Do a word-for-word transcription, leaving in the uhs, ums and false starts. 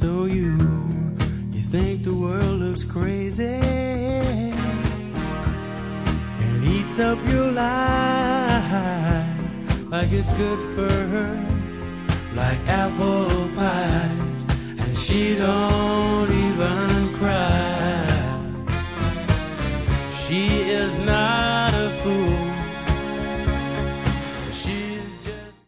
So you, you think the world looks crazy and eats up your lies like it's good for her, like apple pies, and she don't even cry.